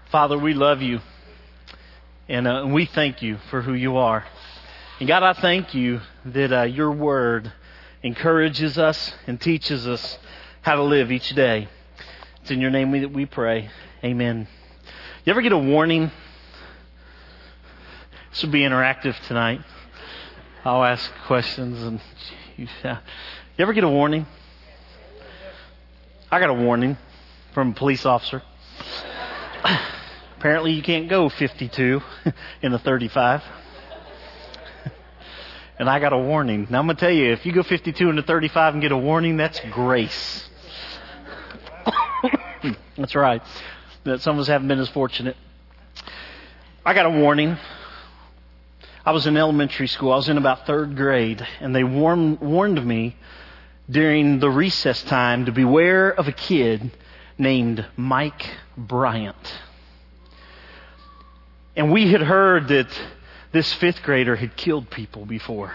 Father, we love you, and we thank you for who you are. And God, I thank you that your word encourages us and teaches us how to live each day. It's in your name that we pray. Amen. You ever get a warning? This will be interactive tonight. I'll ask questions, and you ever get a warning? I got a warning from a police officer. Apparently you can't go 52 in a 35. And I got a warning. Now I'm going to tell you, if you go 52 in a 35 and get a warning, that's grace. That's right. That some of us haven't been as fortunate. I got a warning. I was in elementary school. I was in about third grade, and they warned me during the recess time to beware of a kid named Mike Bryant. And we had heard that this fifth grader had killed people before.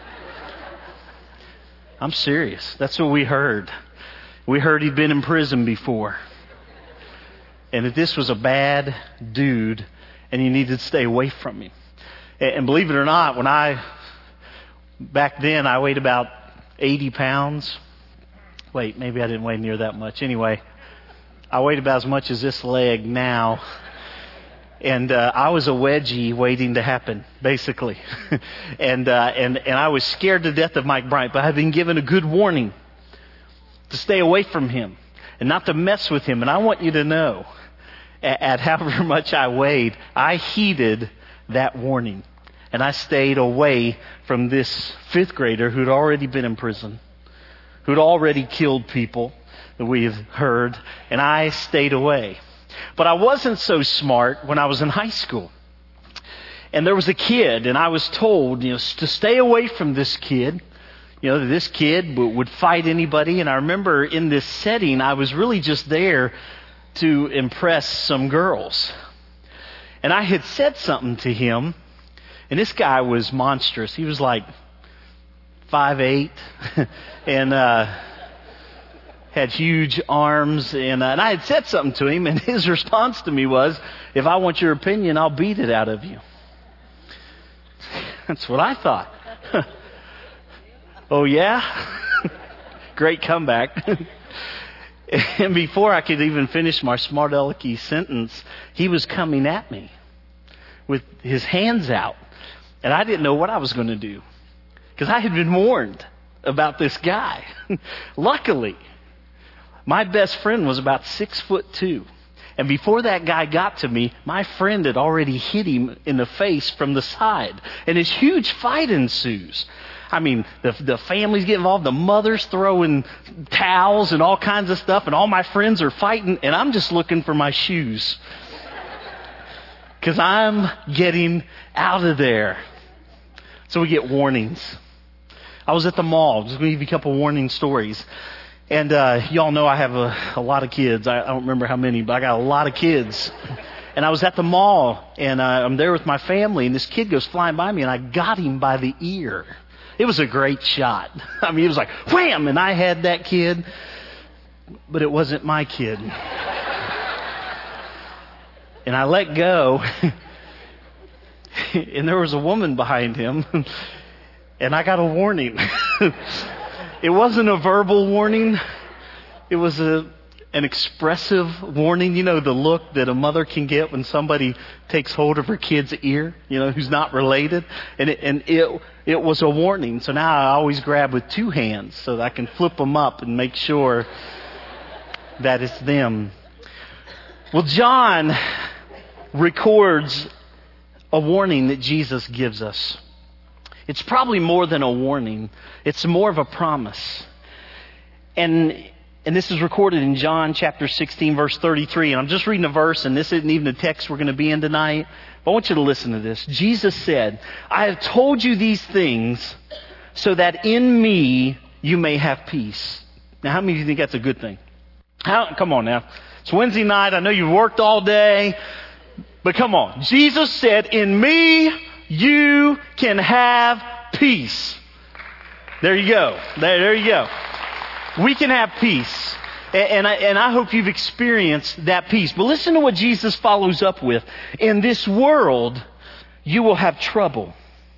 I'm serious. That's what we heard. We heard he'd been in prison before. And that this was a bad dude and you needed to stay away from him. And believe it or not, back then I weighed about 80 pounds. Wait, maybe I didn't weigh near that much. Anyway, I weighed about as much as this leg now. And I was a wedgie waiting to happen, basically. and I was scared to death of Mike Bryant, but I had been given a good warning to stay away from him and not to mess with him. And I want you to know, at however much I weighed, I heeded that warning. And I stayed away from this fifth grader who'd already been in prison, who'd already killed people that we've heard, and I stayed away. But I wasn't so smart when I was in high school. And there was a kid, and I was told, to stay away from this kid. This kid would fight anybody. And I remember in this setting, I was really just there to impress some girls. And I had said something to him, and this guy was monstrous. He was like 5'8", and had huge arms, and I had said something to him, and his response to me was, "If I want your opinion, I'll beat it out of you." That's what I thought. Oh yeah? Great comeback. And before I could even finish my smart alecky sentence, he was coming at me with his hands out, and I didn't know what I was going to do because I had been warned about this guy. Luckily, my best friend was about 6'2". And before that guy got to me, my friend had already hit him in the face from the side. And this huge fight ensues. I mean, the families get involved, the mothers throwing towels and all kinds of stuff, and all my friends are fighting, and I'm just looking for my shoes. Because I'm getting out of there. So we get warnings. I was at the mall. Just going to give you a couple warning stories. And y'all know I have a lot of kids. I don't remember how many, but I got a lot of kids. And I was at the mall, and I'm there with my family, and this kid goes flying by me, and I got him by the ear. It was a great shot. I mean, it was like, wham! And I had that kid, but it wasn't my kid. And I let go, and there was a woman behind him, and I got a warning. It wasn't a verbal warning. It was an expressive warning. The look that a mother can get when somebody takes hold of her kid's ear, who's not related. And it was a warning. So now I always grab with two hands so that I can flip them up and make sure that it's them. Well, John records a warning that Jesus gives us. It's probably more than a warning. It's more of a promise. And this is recorded in John chapter 16, verse 33. And I'm just reading a verse, and this isn't even the text we're going to be in tonight. But I want you to listen to this. Jesus said, "I have told you these things so that in me you may have peace." Now, how many of you think that's a good thing? Come on now. It's Wednesday night. I know you've worked all day. But come on. Jesus said, "In me you can have peace." There you go. There you go. We can have peace. And I hope you've experienced that peace. But listen to what Jesus follows up with. In this world, you will have trouble.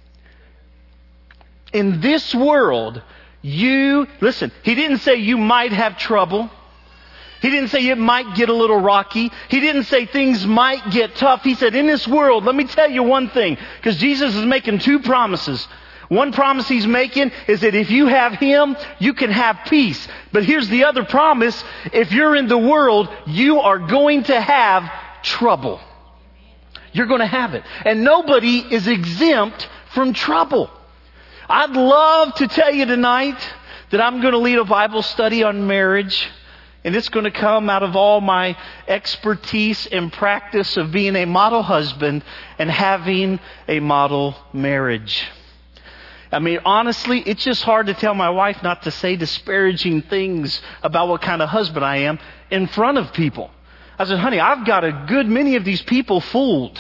In this world, listen, he didn't say you might have trouble. He didn't say it might get a little rocky. He didn't say things might get tough. He said, in this world, let me tell you one thing, because Jesus is making two promises. One promise he's making is that if you have him, you can have peace. But here's the other promise. If you're in the world, you are going to have trouble. You're going to have it. And nobody is exempt from trouble. I'd love to tell you tonight that I'm going to lead a Bible study on marriage. And it's going to come out of all my expertise and practice of being a model husband and having a model marriage. I mean, honestly, it's just hard to tell my wife not to say disparaging things about what kind of husband I am in front of people. I said, honey, I've got a good many of these people fooled.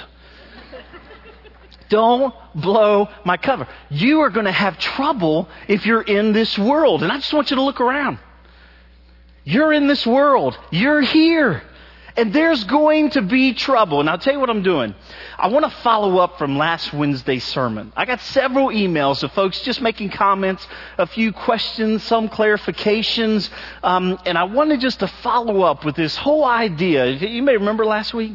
Don't blow my cover. You are going to have trouble if you're in this world. And I just want you to look around. You're in this world. You're here. And there's going to be trouble. And I'll tell you what I'm doing. I want to follow up from last Wednesday's sermon. I got several emails of folks just making comments, a few questions, some clarifications. And I wanted just to follow up with this whole idea. You may remember last week?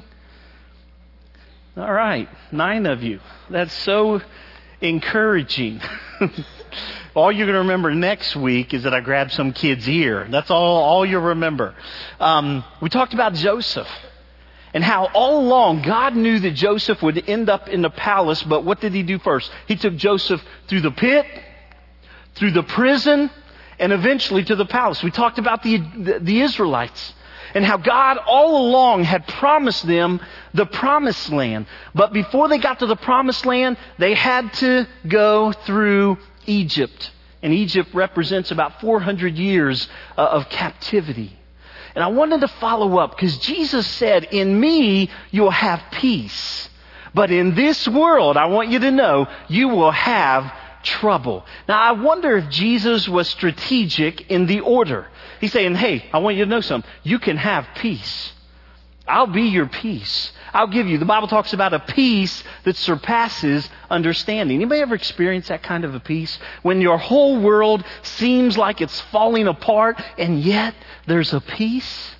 All right. 9 of you. That's so encouraging. All you're going to remember next week is that I grabbed some kid's ear. That's all you'll remember. We talked about Joseph and how all along God knew that Joseph would end up in the palace, but what did he do first? He took Joseph through the pit, through the prison, and eventually to the palace. We talked about the Israelites and how God all along had promised them the promised land. But before they got to the promised land, they had to go through Egypt. And Egypt represents about 400 years of captivity. And I wanted to follow up because Jesus said, in me, you'll have peace. But in this world, I want you to know, you will have trouble. Now, I wonder if Jesus was strategic in the order. He's saying, hey, I want you to know something. You can have peace. I'll be your peace. I'll give you. The Bible talks about a peace that surpasses understanding. Anybody ever experienced that kind of a peace? When your whole world seems like it's falling apart and yet there's a peace?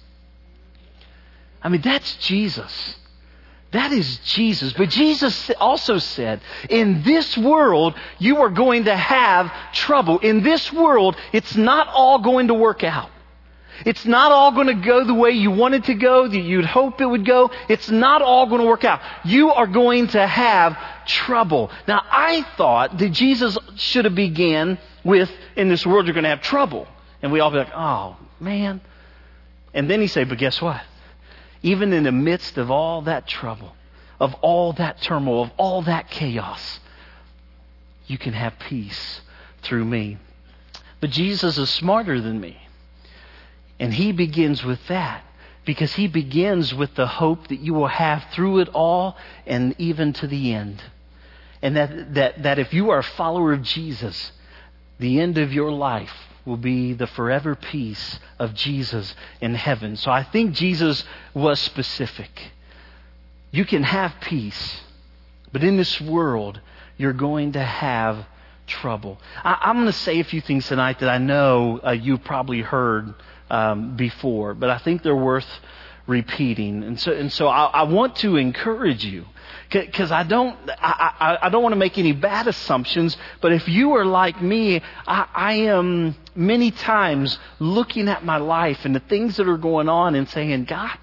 I mean, that's Jesus. That is Jesus. But Jesus also said, in this world, you are going to have trouble. In this world, it's not all going to work out. It's not all going to go the way you want it to go, that you'd hope it would go. It's not all going to work out. You are going to have trouble. Now, I thought that Jesus should have began with, in this world you're going to have trouble. And we all be like, oh, man. And then he said, but guess what? Even in the midst of all that trouble, of all that turmoil, of all that chaos, you can have peace through me. But Jesus is smarter than me. And he begins with that because he begins with the hope that you will have through it all and even to the end. And that if you are a follower of Jesus, the end of your life will be the forever peace of Jesus in heaven. So I think Jesus was specific. You can have peace, but in this world, you're going to have trouble. I'm going to say a few things tonight that I know you've probably heard before, but I think they're worth repeating. And so I want to encourage you, because I don't want to make any bad assumptions. But if you are like me, I am many times looking at my life and the things that are going on and saying, God,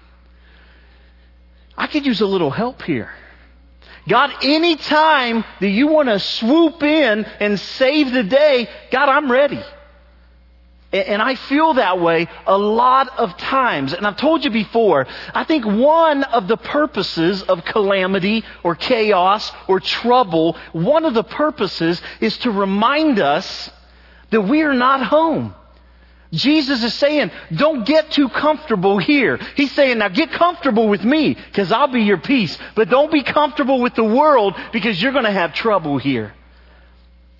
I could use a little help here. God, any time that you want to swoop in and save the day, God, I'm ready. And I feel that way a lot of times. And I've told you before, I think one of the purposes of calamity or chaos or trouble, one of the purposes is to remind us that we are not home. Jesus is saying, don't get too comfortable here. He's saying, now get comfortable with me because I'll be your peace. But don't be comfortable with the world because you're going to have trouble here.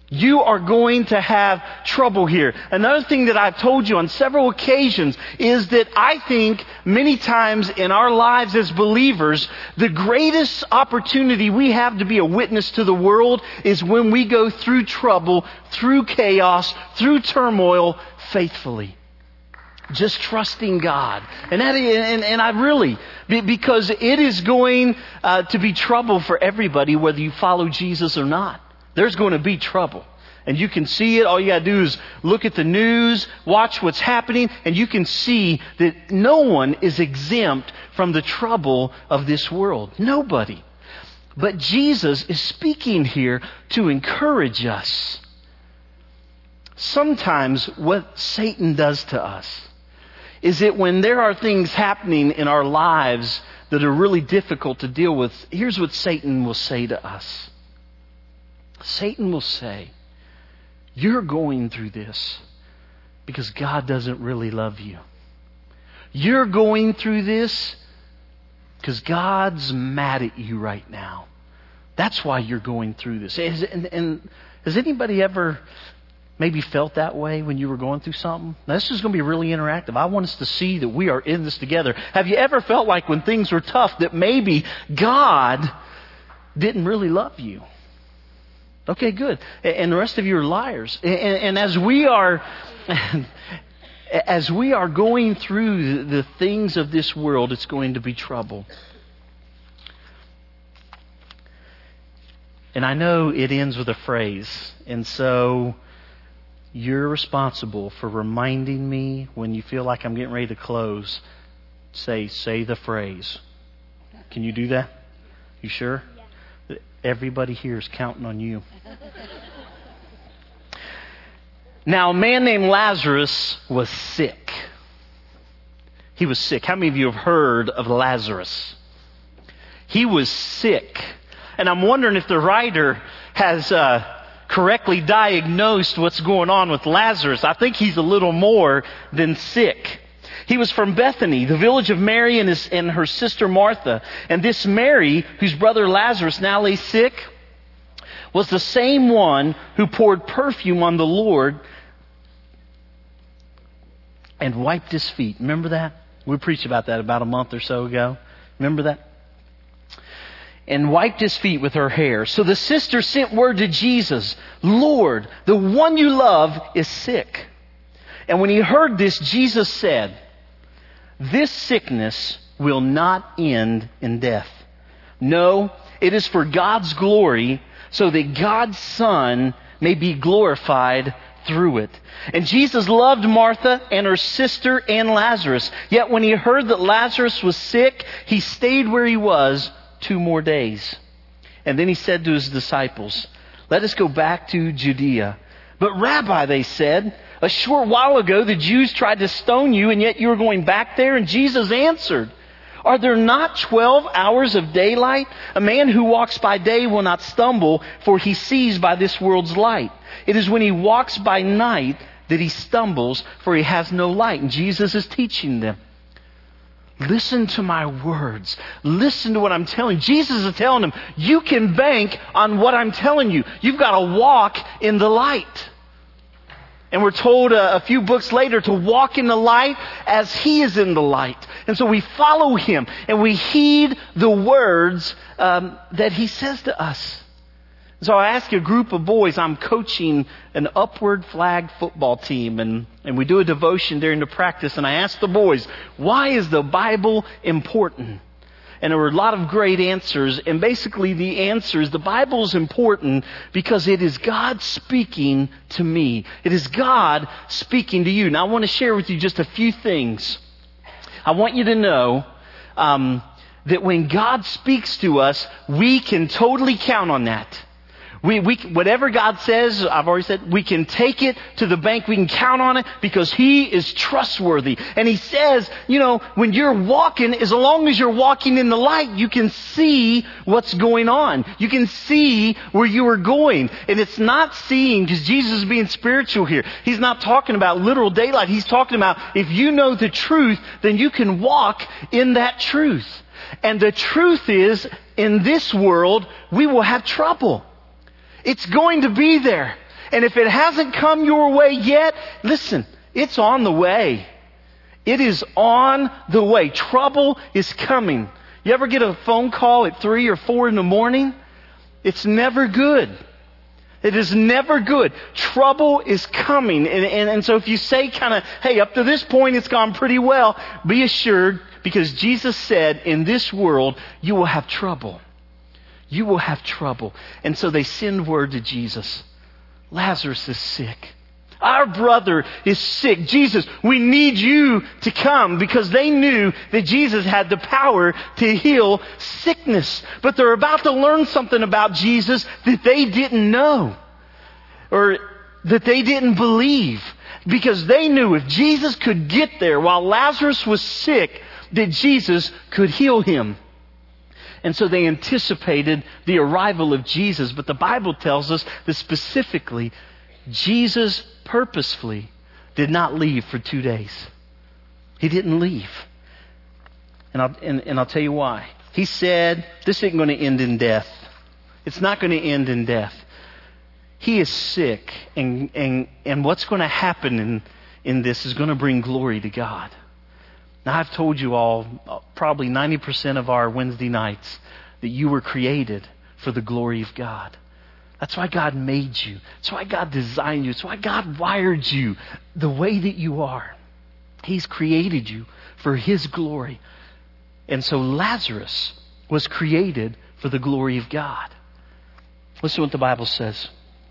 You are going to have trouble here. Another thing that I've told you on several occasions is that I think many times in our lives as believers, the greatest opportunity we have to be a witness to the world is when we go through trouble, through chaos, through turmoil faithfully. Just trusting God. And I really, because it is going to be trouble for everybody whether you follow Jesus or not. There's going to be trouble. And you can see it. All you got to do is look at the news, watch what's happening, and you can see that no one is exempt from the trouble of this world. Nobody. But Jesus is speaking here to encourage us. Sometimes what Satan does to us is that when there are things happening in our lives that are really difficult to deal with, here's what Satan will say to us. Satan will say, you're going through this because God doesn't really love you. You're going through this because God's mad at you right now. That's why you're going through this. And has anybody ever maybe felt that way when you were going through something? Now, this is going to be really interactive. I want us to see that we are in this together. Have you ever felt like when things were tough that maybe God didn't really love you? Okay, good. And the rest of you are liars. And as we are going through the things of this world, it's going to be trouble. And I know it ends with a phrase. And so you're responsible for reminding me when you feel like I'm getting ready to close. Say the phrase. Can you do that? You sure? Yeah. Everybody here is counting on you. Now, a man named Lazarus was sick. He was sick. How many of you have heard of Lazarus? He was sick. And I'm wondering if the writer has correctly diagnosed what's going on with Lazarus. I think he's a little more than sick. He was from Bethany, the village of Mary and her sister Martha. And this Mary, whose brother Lazarus now lay sick, was the same one who poured perfume on the Lord and wiped his feet. Remember that? We preached about that about a month or so ago. Remember that? And wiped his feet with her hair. So the sister sent word to Jesus, Lord, the one you love is sick. And when he heard this, Jesus said, this sickness will not end in death. No, it is for God's glory, so that God's Son may be glorified through it. And Jesus loved Martha and her sister and Lazarus. Yet when he heard that Lazarus was sick, he stayed where he was 2 more days. And then he said to his disciples, let us go back to Judea. But Rabbi, they said, a short while ago the Jews tried to stone you, and yet you are going back there? And Jesus answered, are there not 12 hours of daylight? A man who walks by day will not stumble, for he sees by this world's light. It is when he walks by night that he stumbles, for he has no light. And Jesus is teaching them. Listen to my words. Listen to what I'm telling you. Jesus is telling them, you can bank on what I'm telling you. You've got to walk in the light. And we're told a few books later to walk in the light as he is in the light. And so we follow him and we heed the words that he says to us. So I asked a group of boys, I'm coaching an upward flag football team, and we do a devotion during the practice, and I asked the boys, why is the Bible important? And there were a lot of great answers, and basically the answer is the Bible is important because it is God speaking to me. It is God speaking to you. Now I want to share with you just a few things. I want you to know that when God speaks to us, we can totally count on that. Whatever God says, I've already said, we can take it to the bank. We can count on it because he is trustworthy. And he says, when you're walking, as long as you're walking in the light, you can see what's going on. You can see where you are going. And it's not seeing, because Jesus is being spiritual here. He's not talking about literal daylight. He's talking about if you know the truth, then you can walk in that truth. And the truth is, in this world, we will have trouble. It's going to be there. And if it hasn't come your way yet, listen, it's on the way. It is on the way. Trouble is coming. You ever get a phone call at 3 or 4 in the morning? It's never good. It is never good. Trouble is coming. And so if you say kind of, hey, up to this point it's gone pretty well, be assured, because Jesus said, in this world you will have trouble. You will have trouble. And so they send word to Jesus. Lazarus is sick. Our brother is sick. Jesus, we need you to come, because they knew that Jesus had the power to heal sickness. But they're about to learn something about Jesus that they didn't know, or that they didn't believe, because they knew if Jesus could get there while Lazarus was sick, that Jesus could heal him. And so they anticipated the arrival of Jesus. But the Bible tells us that specifically, Jesus purposefully did not leave for 2 days. He didn't leave. And I'll tell you why. He said, this isn't going to end in death. It's not going to end in death. He is sick. And what's going to happen in this is going to bring glory to God. Now, I've told you all, probably 90% of our Wednesday nights, that you were created for the glory of God. That's why God made you. That's why God designed you. That's why God wired you the way that you are. He's created you for His glory. And so Lazarus was created for the glory of God. Listen to what the Bible says.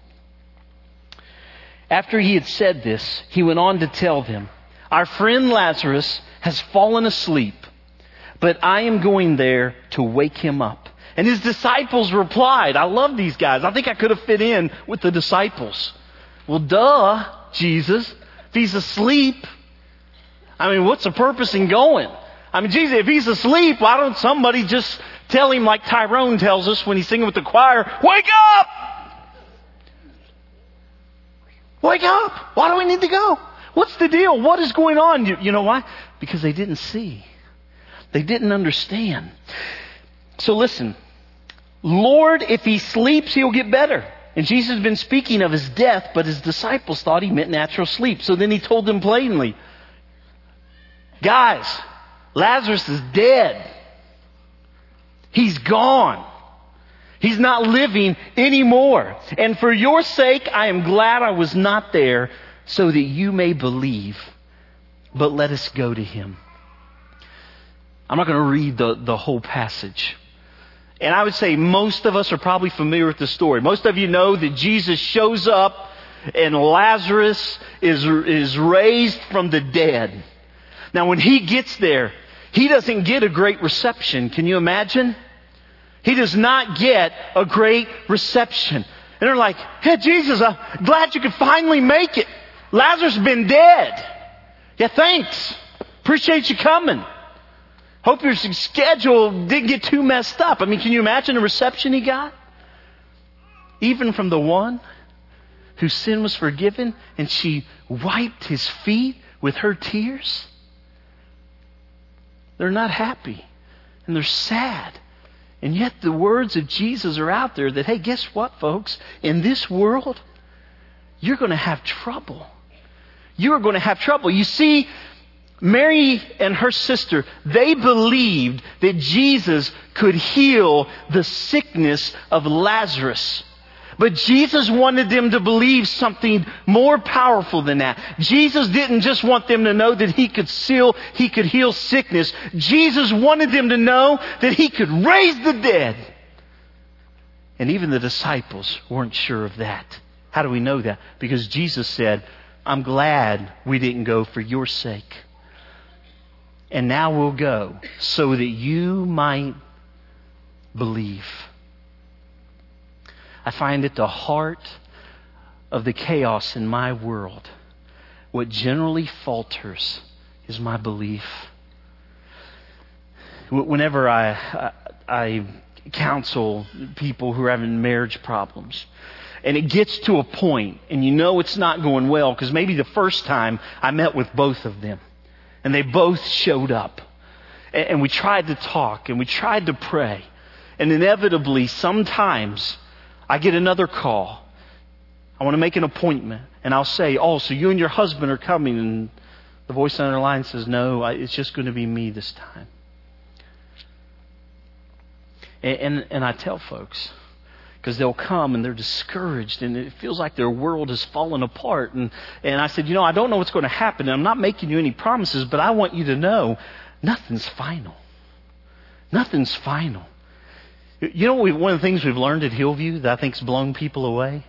After he had said this, he went on to tell them, our friend Lazarus has fallen asleep, but I am going there to wake him up. And his disciples replied, I love these guys. I think I could have fit in with the disciples. Well, duh, Jesus. If he's asleep, I mean, what's the purpose in going? I mean, Jesus, if he's asleep, why don't somebody just tell him like Tyrone tells us when he's singing with the choir, wake up! Wake up! Why do we need to go? What's the deal? What is going on? You know why? Because they didn't see. They didn't understand. So listen, Lord, if he sleeps, he'll get better. And Jesus has been speaking of his death, but his disciples thought he meant natural sleep. So then he told them plainly, guys, Lazarus is dead. He's gone. He's not living anymore. And for your sake, I am glad I was not there, so that you may believe. But let us go to him. I'm not going to read the whole passage. And I would say most of us are probably familiar with the story. Most of you know that Jesus shows up and Lazarus is raised from the dead. Now when he gets there, he doesn't get a great reception. Can you imagine? He does not get a great reception. And they're like, hey Jesus, I'm glad you could finally make it. Lazarus has been dead. Yeah, thanks. Appreciate you coming. Hope your schedule didn't get too messed up. I mean, can you imagine the reception he got? Even from the one whose sin was forgiven and she wiped his feet with her tears. They're not happy and they're sad. And yet the words of Jesus are out there that, hey, guess what, folks? In this world, you're going to have trouble. You're going to have trouble. You see, Mary and her sister, they believed that Jesus could heal the sickness of Lazarus. But Jesus wanted them to believe something more powerful than that. Jesus didn't just want them to know that he could heal sickness. Jesus wanted them to know that he could raise the dead. And even the disciples weren't sure of that. How do we know that? Because Jesus said, I'm glad we didn't go for your sake. And now we'll go so that you might believe. I find at the heart of the chaos in my world, what generally falters is my belief. Whenever I counsel people who are having marriage problems, and it gets to a point, and you know it's not going well, because maybe the first time I met with both of them, and they both showed up. And we tried to talk and we tried to pray. And inevitably, sometimes I get another call. I want to make an appointment. And I'll say, oh, so you and your husband are coming. And the voice on the other line says, no, it's just going to be me this time. And I tell folks, because they'll come and they're discouraged and it feels like their world has fallen apart. And I said, I don't know what's going to happen. And I'm not making you any promises, but I want you to know nothing's final. Nothing's final. One of the things we've learned at Hillview that I think's blown people away?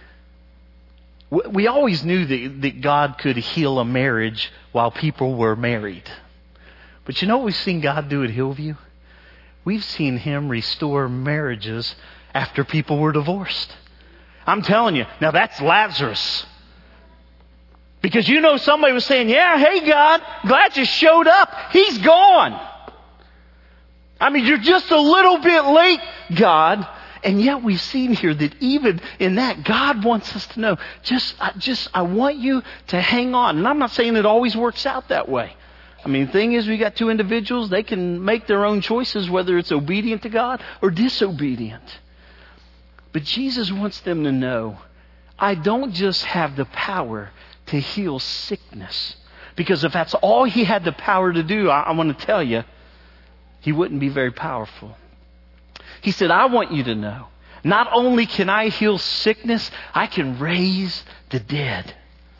We always knew that God could heal a marriage while people were married. But you know what we've seen God do at Hillview? We've seen Him restore marriages after people were divorced. I'm telling you, now that's Lazarus. Because somebody was saying, yeah, hey God, glad you showed up. He's gone. I mean, you're just a little bit late, God. And yet we've seen here that even in that, God wants us to know, I want you to hang on. And I'm not saying it always works out that way. I mean, the thing is, we got two individuals, they can make their own choices, whether it's obedient to God or disobedient. But Jesus wants them to know, I don't just have the power to heal sickness. Because if that's all He had the power to do, I want to tell you, He wouldn't be very powerful. He said, I want you to know, not only can I heal sickness, I can raise the dead.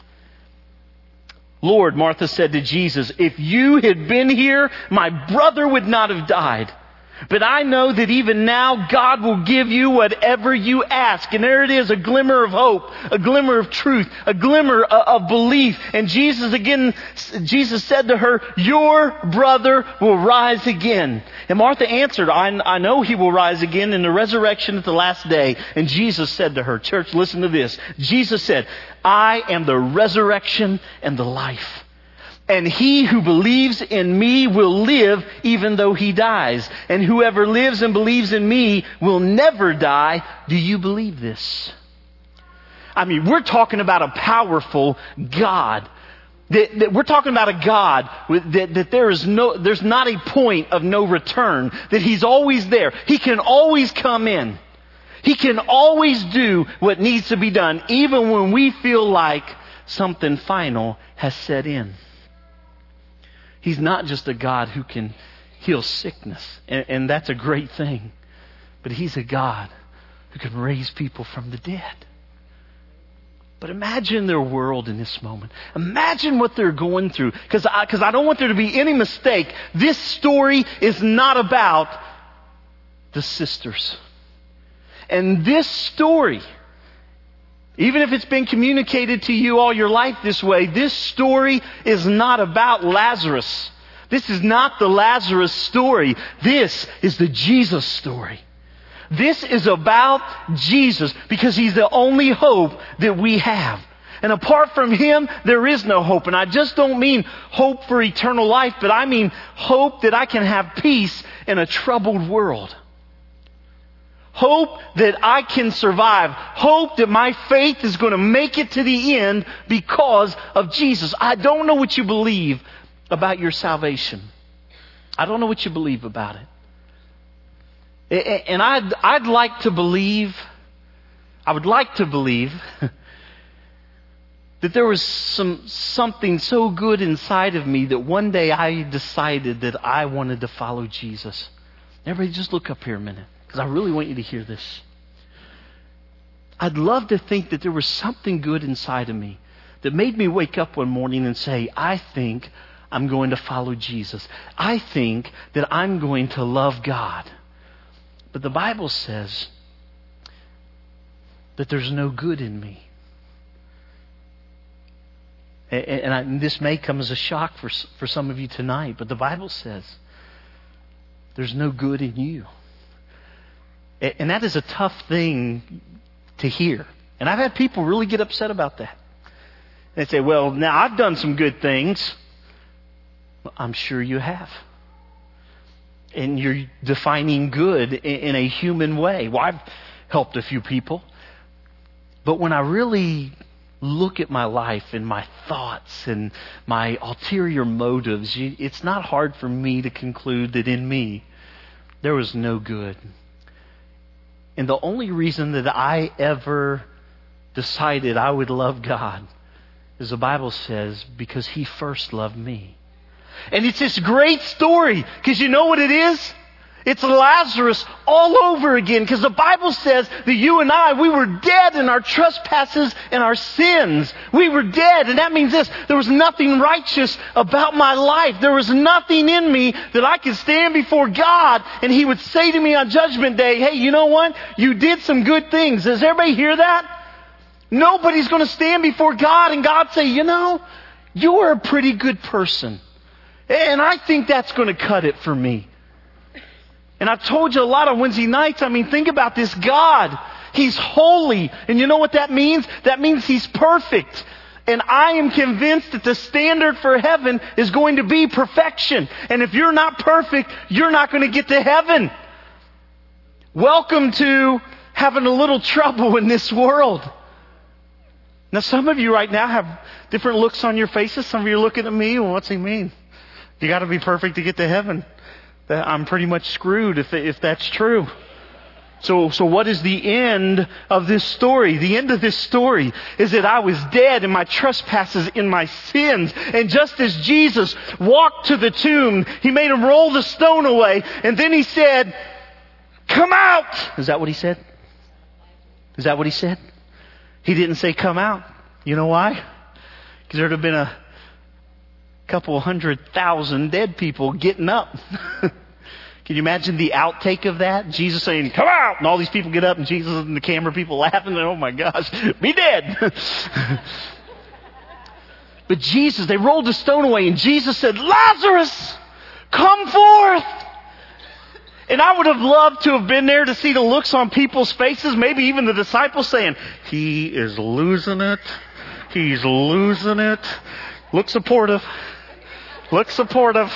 Lord, Martha said to Jesus, if you had been here, my brother would not have died. But I know that even now God will give you whatever you ask. And there it is, a glimmer of hope, a glimmer of truth, a glimmer of belief. And Jesus said to her, your brother will rise again. And Martha answered, I know he will rise again in the resurrection at the last day. And Jesus said to her, church, listen to this. Jesus said, I am the resurrection and the life. And he who believes in me will live even though he dies. And whoever lives and believes in me will never die. Do you believe this? I mean, we're talking about a powerful God. We're talking about a God that there's not a point of no return. That He's always there. He can always come in. He can always do what needs to be done, even when we feel like something final has set in. He's not just a God who can heal sickness, and that's a great thing. But He's a God who can raise people from the dead. But imagine their world in this moment. Imagine what they're going through. Because I don't want there to be any mistake. This story is not about the sisters. And this story, even if it's been communicated to you all your life this way, this story is not about Lazarus. This is not the Lazarus story. This is the Jesus story. This is about Jesus because He's the only hope that we have. And apart from Him, there is no hope. And I just don't mean hope for eternal life, but I mean hope that I can have peace in a troubled world. Hope that I can survive. Hope that my faith is going to make it to the end because of Jesus. I don't know what you believe about your salvation. I don't know what you believe about it. And I'd like to believe, I would like to believe that there was something so good inside of me that one day I decided that I wanted to follow Jesus. Everybody just look up here a minute, because I really want you to hear this. I'd love to think that there was something good inside of me that made me wake up one morning and say, I think I'm going to follow Jesus. I think that I'm going to love God. But the Bible says that there's no good in me. And this may come as a shock for some of you tonight, but the Bible says there's no good in you. And that is a tough thing to hear. And I've had people really get upset about that. They say, well, now I've done some good things. Well, I'm sure you have. And you're defining good in a human way. Well, I've helped a few people. But when I really look at my life and my thoughts and my ulterior motives, it's not hard for me to conclude that in me there was no good. And the only reason that I ever decided I would love God, as the Bible says, because He first loved me. And it's this great story, because you know what it is? It's Lazarus all over again, because the Bible says that you and I, we were dead in our trespasses and our sins. We were dead, and that means this: there was nothing righteous about my life. There was nothing in me that I could stand before God and He would say to me on Judgment Day, hey, you know what? You did some good things. Does everybody hear that? Nobody's going to stand before God and God say, you know, you were a pretty good person. And I think that's going to cut it for me. And I've told you a lot on Wednesday nights, think about this God. He's holy. And you know what that means? That means He's perfect. And I am convinced that the standard for heaven is going to be perfection. And if you're not perfect, you're not going to get to heaven. Welcome to having a little trouble in this world. Now, some of you right now have different looks on your faces. Some of you are looking at me. Well, what's he mean? You got to be perfect to get to heaven. I'm pretty much screwed if that's true. So what is the end of this story? The end of this story is that I was dead in my trespasses, in my sins. And just as Jesus walked to the tomb, He made him roll the stone away. And then He said, come out! Is that what He said? Is that what He said? He didn't say come out. You know why? Because there would have been a couple 100,000 dead people getting up. Can you imagine the outtake of that? Jesus saying, come out! And all these people get up and Jesus and the camera people laughing. Oh my gosh, be dead. But Jesus, they rolled the stone away and Jesus said, Lazarus, come forth! And I would have loved to have been there to see the looks on people's faces, maybe even the disciples saying, he is losing it. He's losing it. Look supportive. Look supportive.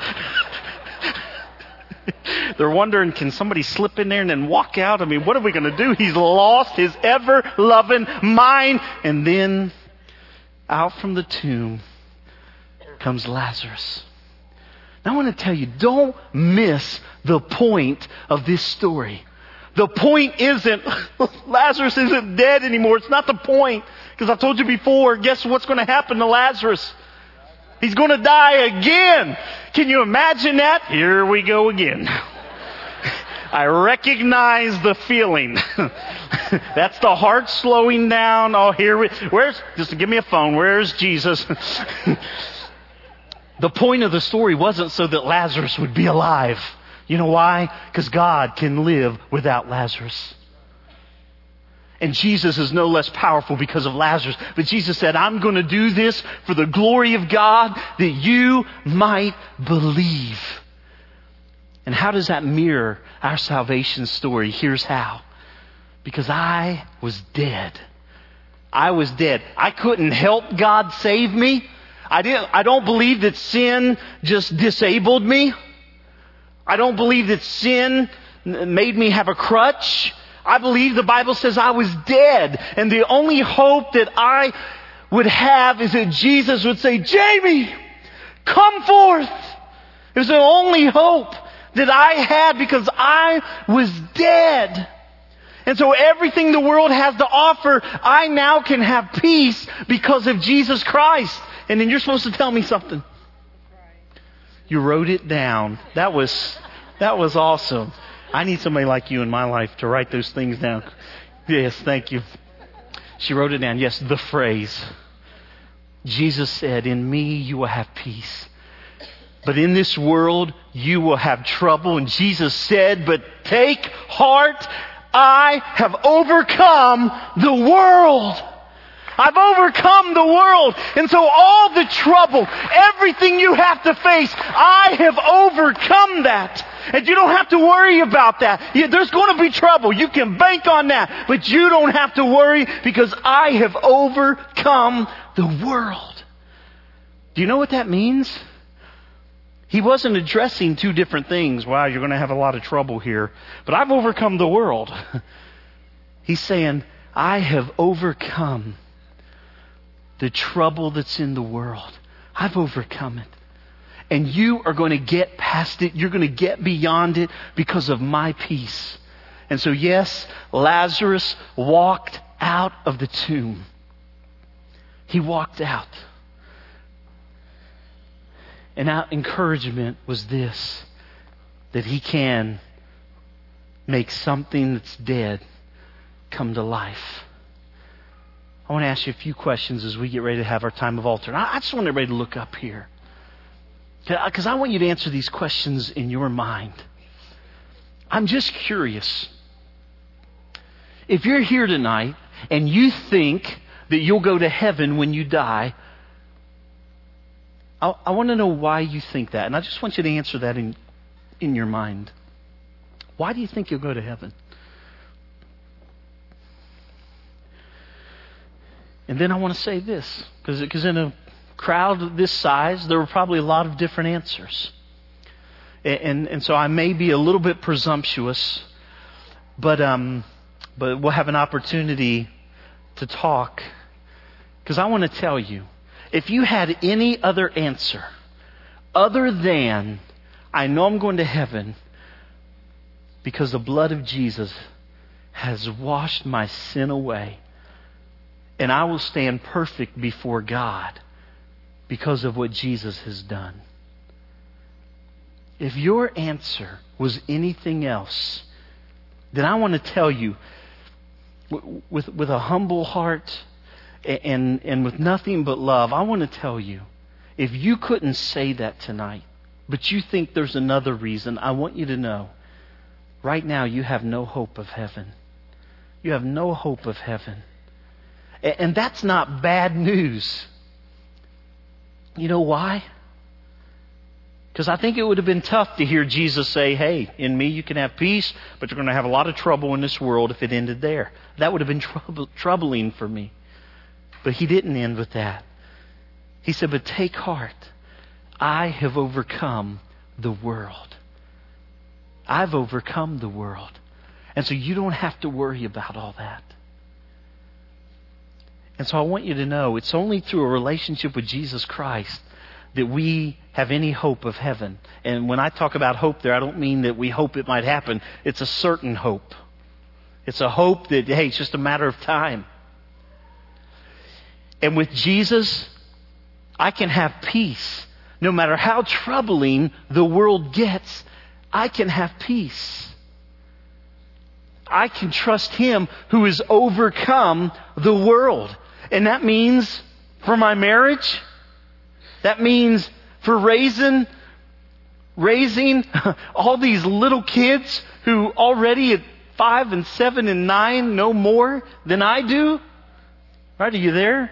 They're wondering, can somebody slip in there and then walk out? What are we going to do? He's lost his ever-loving mind. And then out from the tomb comes Lazarus. Now I want to tell you, don't miss the point of this story. The point isn't, Lazarus isn't dead anymore. It's not the point. Because I told you before, guess what's going to happen to Lazarus? He's going to die again. Can you imagine that? Here we go again. I recognize the feeling. That's the heart slowing down. Oh, just give me a phone. Where's Jesus? The point of the story wasn't so that Lazarus would be alive. You know why? Because God can live without Lazarus. And Jesus is no less powerful because of Lazarus. But Jesus said, I'm going to do this for the glory of God, that you might believe. And how does that mirror our salvation story? Here's how. Because I was dead. I was dead. I couldn't help God save me. I don't believe that sin just disabled me. I don't believe that sin made me have a crutch. I believe the Bible says I was dead. And the only hope that I would have is that Jesus would say, Jamie, come forth. It was the only hope that I had because I was dead. And so everything the world has to offer, I now can have peace because of Jesus Christ. And then you're supposed to tell me something. You wrote it down. That was awesome. I need somebody like you in my life to write those things down. Yes, thank you. She wrote it down. Yes, the phrase. Jesus said, in me you will have peace. But in this world you will have trouble. And Jesus said, but take heart, I have overcome the world. I've overcome the world. And so all the trouble, everything you have to face, I have overcome that. And you don't have to worry about that. There's going to be trouble. You can bank on that. But you don't have to worry because I have overcome the world. Do you know what that means? He wasn't addressing two different things. Wow, you're going to have a lot of trouble here. But I've overcome the world. He's saying, I have overcome the trouble that's in the world. I've overcome it. And you are going to get past it. You're going to get beyond it because of my peace. And so yes, Lazarus walked out of the tomb. He walked out. And our encouragement was this, that He can make something that's dead come to life. I want to ask you a few questions as we get ready to have our time of altar. And I just want everybody to look up here, because I want you to answer these questions in your mind. I'm just curious. If you're here tonight and you think that you'll go to heaven when you die, I want to know why you think that. And I just want you to answer that in your mind. Why do you think you'll go to heaven? And then I want to say this, because in a crowd this size, there were probably a lot of different answers. And so I may be a little bit presumptuous, but we'll have an opportunity to talk. Because I want to tell you, if you had any other answer other than, I know I'm going to heaven because the blood of Jesus has washed my sin away, and I will stand perfect before God because of what Jesus has done. If your answer was anything else, then I want to tell you, with a humble heart and with nothing but love, I want to tell you, if you couldn't say that tonight, but you think there's another reason, I want you to know, right now you have no hope of heaven. You have no hope of heaven. And that's not bad news. You know why? Because I think it would have been tough to hear Jesus say, hey, in me you can have peace, but you're going to have a lot of trouble in this world if it ended there. That would have been troubling for me. But He didn't end with that. He said, but take heart. I have overcome the world. I've overcome the world. And so you don't have to worry about all that. And so I want you to know, it's only through a relationship with Jesus Christ that we have any hope of heaven. And when I talk about hope there, I don't mean that we hope it might happen. It's a certain hope. It's a hope that, hey, it's just a matter of time. And with Jesus, I can have peace. No matter how troubling the world gets, I can have peace. I can trust Him who has overcome the world. And that means for my marriage, that means for raising all these little kids who already at 5 and 7 and 9 know more than I do. Right? Are you there?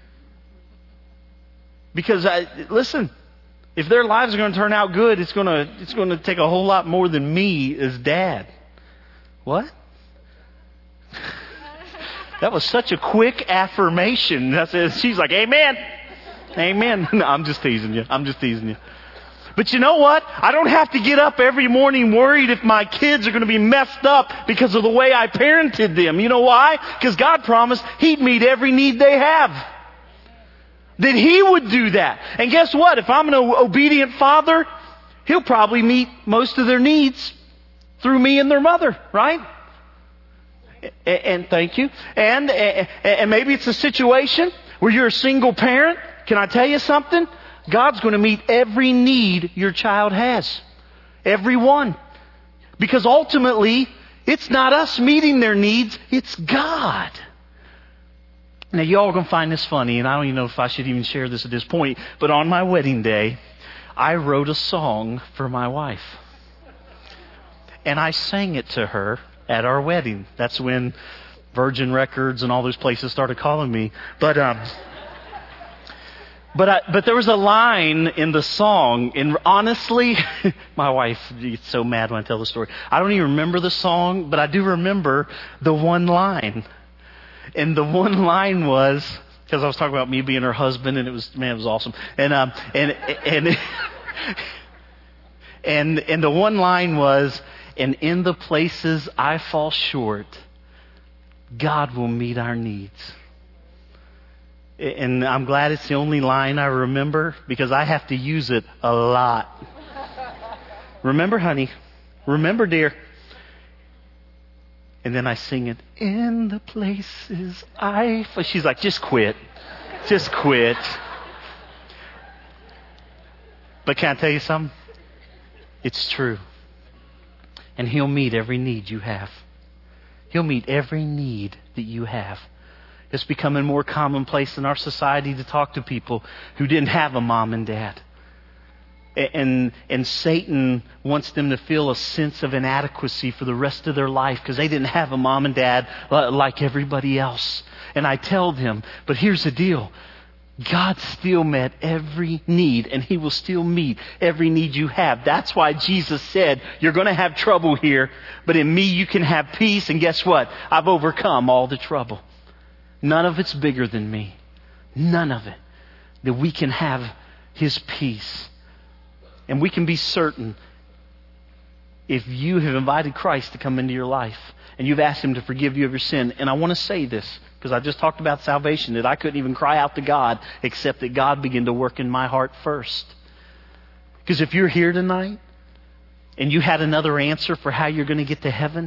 Because listen, if their lives are going to turn out good, it's going to take a whole lot more than me as dad. What? That was such a quick affirmation. She's like, amen. Amen. No, I'm just teasing you. But you know what? I don't have to get up every morning worried if my kids are going to be messed up because of the way I parented them. You know why? Because God promised He'd meet every need they have. That He would do that. And guess what? If I'm an obedient father, He'll probably meet most of their needs through me and their mother, right? And thank you. And maybe it's a situation where you're a single parent. Can I tell you something? God's going to meet every need your child has. Every one. Because ultimately, it's not us meeting their needs, it's God. Now, y'all are going to find this funny, and I don't even know if I should even share this at this point, but on my wedding day, I wrote a song for my wife. And I sang it to her at our wedding. That's when Virgin Records and all those places started calling me. But there was a line in the song, and honestly, my wife gets so mad when I tell the story. I don't even remember the song, but I do remember the one line. And the one line was, because I was talking about me being her husband, and it was awesome. And the one line was, and in the places I fall short, God will meet our needs. And I'm glad it's the only line I remember, because I have to use it a lot. Remember, honey. Remember, dear. And then I sing it, in the places she's like, just quit. Just quit. But can I tell you something? It's true. And He'll meet every need you have. He'll meet every need that you have. It's becoming more commonplace in our society to talk to people who didn't have a mom and dad. And Satan wants them to feel a sense of inadequacy for the rest of their life because they didn't have a mom and dad like everybody else. And I tell them, but here's the deal. God still met every need, and He will still meet every need you have. That's why Jesus said, you're going to have trouble here, but in me you can have peace. And guess what? I've overcome all the trouble. None of it's bigger than me. None of it. That we can have His peace. And we can be certain, if you have invited Christ to come into your life and you've asked Him to forgive you of your sin, and I want to say this because I just talked about salvation, that I couldn't even cry out to God except that God began to work in my heart first. Because if you're here tonight and you had another answer for how you're going to get to heaven,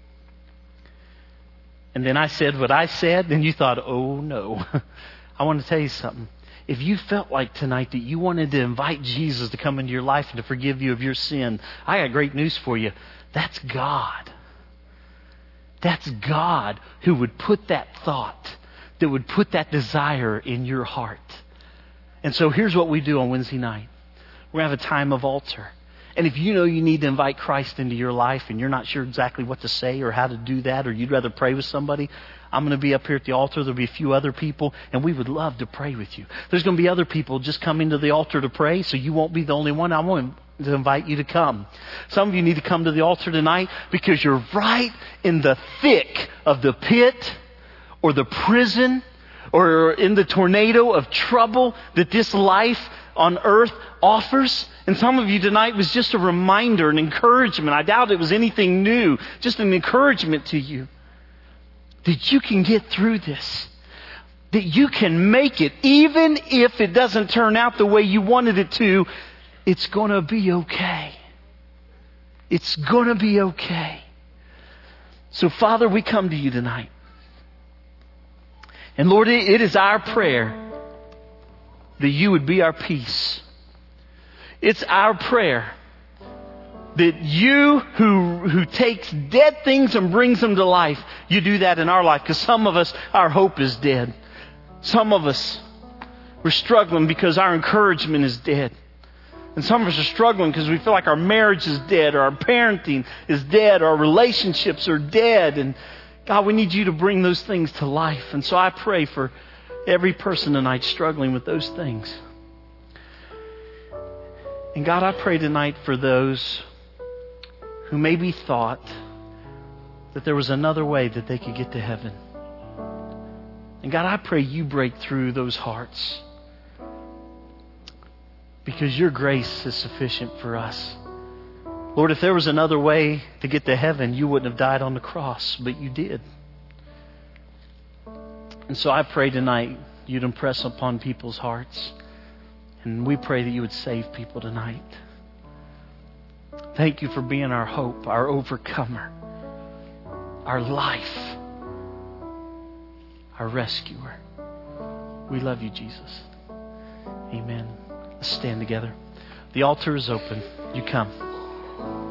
and then I said what I said, then you thought, oh no. I want to tell you something. If you felt like tonight that you wanted to invite Jesus to come into your life and to forgive you of your sin, I got great news for you. That's God. That's God who would put that thought, that would put that desire in your heart. And so here's what we do on Wednesday night. We're going to have a time of altar. And if you know you need to invite Christ into your life and you're not sure exactly what to say or how to do that, or you'd rather pray with somebody, I'm going to be up here at the altar. There'll be a few other people, and we would love to pray with you. There's going to be other people just coming to the altar to pray, so you won't be the only one. I want to invite you to come. Some of you need to come to the altar tonight because you're right in the thick of the pit or the prison or in the tornado of trouble that this life on earth offers. And some of you tonight was just a reminder, an encouragement. I doubt it was anything new, just an encouragement to you that you can get through this, that you can make it. Even if it doesn't turn out the way you wanted it to, it's going to be okay. It's going to be okay. So, Father, we come to you tonight. And Lord, it is our prayer that you would be our peace. It's our prayer that you who takes dead things and brings them to life, you do that in our life. Because some of us, our hope is dead. Some of us, we're struggling because our encouragement is dead. And some of us are struggling because we feel like our marriage is dead, or our parenting is dead, or our relationships are dead. And God, we need you to bring those things to life. And so I pray for every person tonight struggling with those things. And God, I pray tonight for those who maybe thought that there was another way that they could get to heaven. And God, I pray you break through those hearts, because your grace is sufficient for us. Lord, if there was another way to get to heaven, you wouldn't have died on the cross, but you did. And so I pray tonight you'd impress upon people's hearts. And we pray that you would save people tonight. Thank you for being our hope, our overcomer, our life, our rescuer. We love you, Jesus. Amen. Let's stand together. The altar is open. You come.